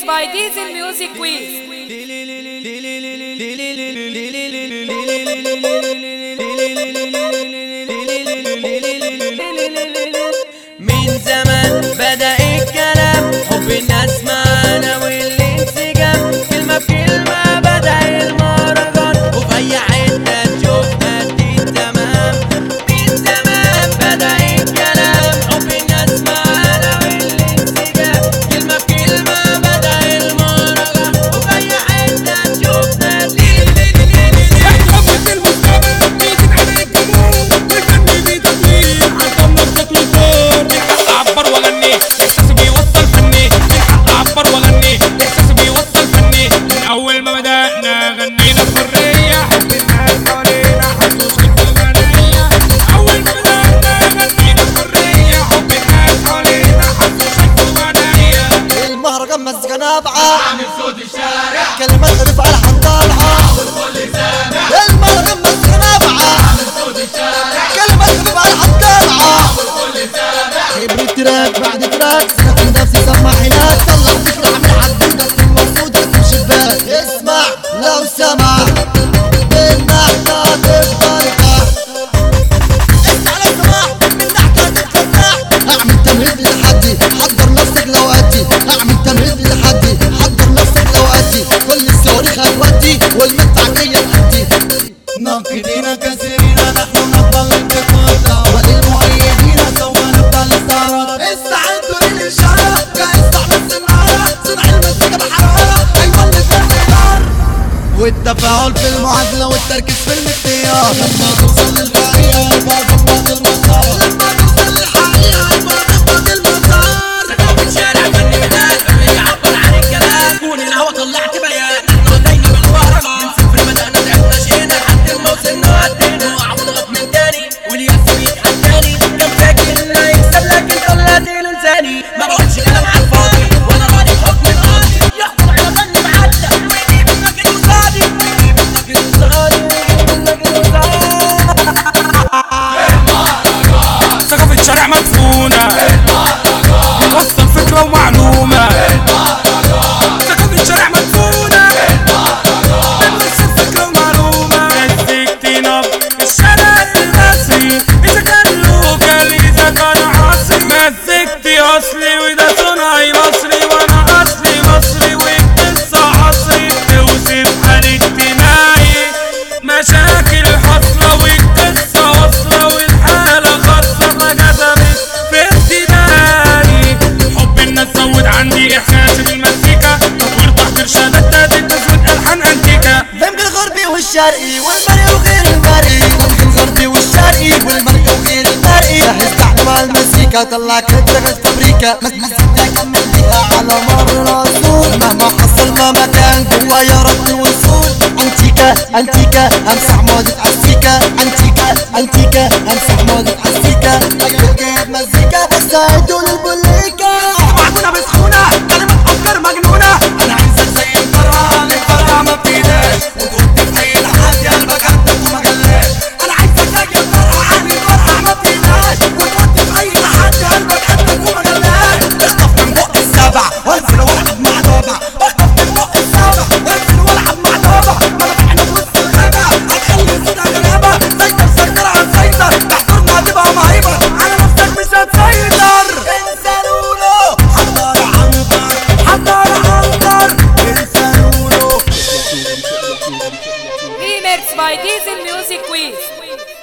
by Diesel Music Quiz. من زمان بدأ الكلام، حب الناس معانا والانسجام، كلمة بكلمة بدأ المهرجان، وفي أي حتة تشوفنا دي تمام. من زمان بدأ الكلام، حب الناس معانا والانسجام، كلمة بكلمة بدأ المهرجان، وفي أي حتة تشوفنا دي حبة المستقبل بيزيد على الجمهور، والفن بيتطوير عالضم نفسك للدور. من حق أعبر وأغني، إحساسي بيوصل فني. من حق أعبر وأغني، إحساسي بيوصل فني. من أول ما بدأنا غنينا بحرية، حب الناس حوالينا حسوا الجوانية. أول ما بدأنا غنينا بحرية، حب الناس حوالينا حسوا الجوانية. المهرجان مزيكا نابعة، عامل صوت الشارع، كلمات غريبة على حطالعة. والكل سامع. المهرجان مزيكا نابعة، عامل صوت الشارع، كلمات غريبة على حطالعة. والكل سامع. خبرة تراك بعد تراك، سنة نفسي سمع هناك، طلع فكرة اعمل حدودة تكون موجودة في شباك. اسمع لو سمع منا احنا تفضل تحت. اسمع لو سمع منا احنا تفضل تحت. اعمل تمهيد للحدي، حضر نفسك لو ادي. اعمل تمهيد للحدي، حضر نفسك لو ادي. كل الصواريخ هتودي والمدفعية تأدي. ناقدين كثيرين نحن نفضل انتقادا، وللمؤيدين سوف نفضل استعراض. استعدوا للإشارة، جاهز تحمل السنارة، صنع المزيكا بحرارة هيولد الانهيار. والتفاعل في المعادلة والتركيز في الاختيار. لما توصل للحقيقة يبقى ضبط المسار. لما توصل للحقيقة يبقى ضبط المسار. ثقافة شارع فن ميدان، يعبر عن الكلام، كون الهوا طلعت بيان. احنا بدينا بالمهرجان، من صفر بدأنا تعبنا جينا لحد ما وصلنا وعدينا. وقع ونغط من تاني والياس بيتحل تاني. كان فاكر انه يكسب لكن طلعت لساني. ما بقولش كلام على الفاضي وانا راضي بحكم القاضي. يحكم على فن معدى ويجيب النقد وصادي، ويجيب النقد وصادي، ويجيب النقد وصادي. ثقافة شارع مدفونة، بتوصل فكرة ومعلومة. ثقافة شارع مدفونة، بتوصل فكرة ومعلومة. مزيكتي نبض الشارع المصري، إذا كان لوكال إذا كان عصري. مزيكتي أصلي وده صنعي مصري، وأنا أصلي مصري والقصة عصري. بتوصف حال اجتماعي، مشاكل حاصلة والقصة واصلة، والحالة خاصة فجذبت في ارتدائي. حب الناس زود عندي إحساسي بالمزيكا، تطوير تحت إرشادات تادت تزود ألحان أنتيكا. دمج الغربي والشرقي والمرئي وغير المرئي. دمج الغربي والشرقي والمرئي وغير المرئي. جهز تعلم على المزيكا، طلع كترة فابريكا. مزيكا كمل بيها على مر العصور، مهما حصل مهما كان جوايا رد الوصول. انتيكا انتيكا امسح موجة عالسيكا. انتيكا انتيكا امسح موجة عالسيكا. اجيب جايب مزيكا بس هيدوا للبوليكا. معجونة بسخونة، كلمة افكار مجنونة. انا عايزك زي الفرقة، الفرقة ما بتيداش، وكنت في اي لحد يا قلبك عندك وما جلاش. انا عايزك زي الفرقة، عن الفرقة ما بتيداش، وكنت في اي لحد يا قلبك عندك وما جلاش. اخطف من بق السبع وانزل والعب مع ضابع. اخطف من بق السبع وانزل والعب مع ضابع. ملامحنا في وسط الغابة، هتخلي صوتها غلابة. سيطر سيطر عن سيطر، تحضرنا هتبقى مهيبة، على نفسك مش هتسيطر. انسى لولو حضر عنتر، حضر عنتر، انسى لولو. Remix by Diesel Music Quiz.